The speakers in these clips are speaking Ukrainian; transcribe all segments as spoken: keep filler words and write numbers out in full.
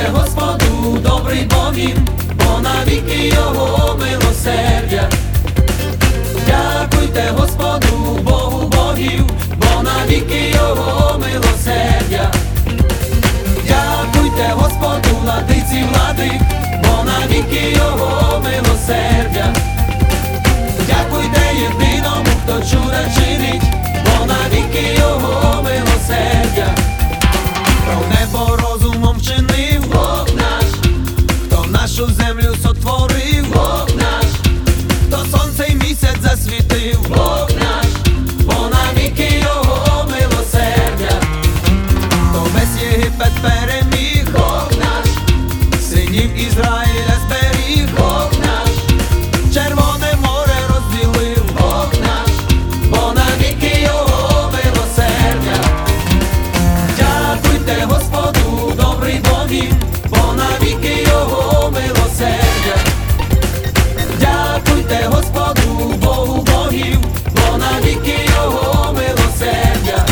Дякуйте Господу, добрий Бог він, бо навіки Його милосердя. Дякуйте Господу, Богу богів, бо навіки Його милосердя. Дякуйте Господу, владиці владик, бо навіки Його милосердя. Дякуйте єдиному, хто чуда чинить, бо навіки Його милосердя. Про небо розумом вчинив Бог наш, хто нашу землю сотворив Бог наш, хто сонце й місяць засвітив Бог наш, бо навіки Його милосердя. Хто весь Єгипет переміг Бог наш, синів Ізраїля зберіг Бог наш, Червоне море розділив Бог наш, бо навіки Його милосердя. Дякуйте Господу, добрий Бог він, бо навіки Його милосердя. Дякуйте Господу, Богу богів, бо навіки Його милосердя.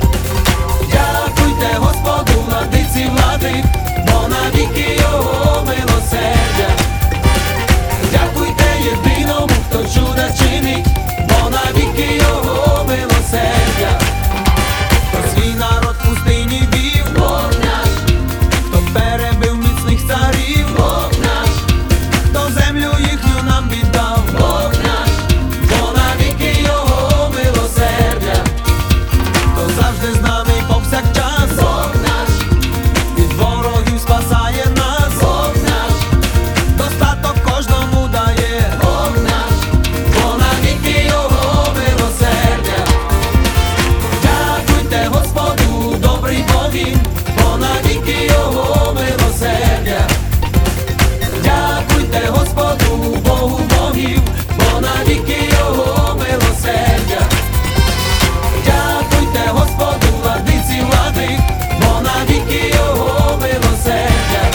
Дякуйте Господу, владиці владик, бо навіки Його милосердя. Дякуйте єдиному, хто чуда чинить, бо навіки Його милосердя. Хто свій народ в пустині вів Бог наш, хто перебив міцних царів Бог наш, хто землю їхню нам віддав Бог наш, бо навіки Його милосердя. Хто завжди з нами повсякчас Бог наш, від ворогів спасає нас Бог наш, достаток кожному дає Бог наш, бо навіки Його милосердя. Дякуйте Господу, добрий Бог він, бо навіки Його милосердя. Дякуйте Господу, Богу богів, бо навіки Його милосердя. Дякуйте Господу, владиці владик, бо навіки Його милосердя.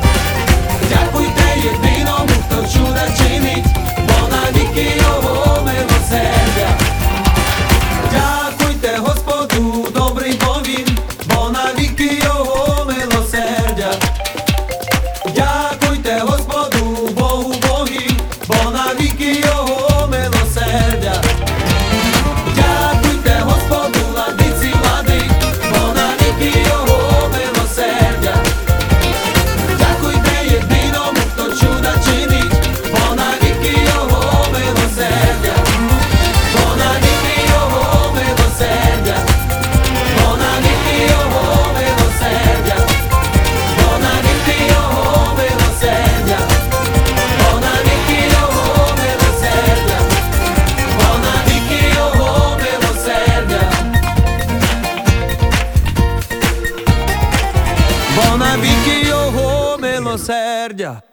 Дякуйте єдиному, хто чуда чинить, бо навіки Його милосердя. Дякуйте Господу, добрий Бог він, бо навіки Його милосердя. Дякуйте Господу, Богу богів, бо навіки Його милосердя. Дякуйте Господу, владиці владик, бо навіки Його милосердя. Дякуйте єдиному, хто чуда чинить, бо навіки Його милосердя. Бо навіки Його милосердя. Бо навіки Його милосердя. Бо навіки Його милосердя. Бо навіки Його милосердя. Бо навіки Його милосердя. Бо навіки Його милосердя.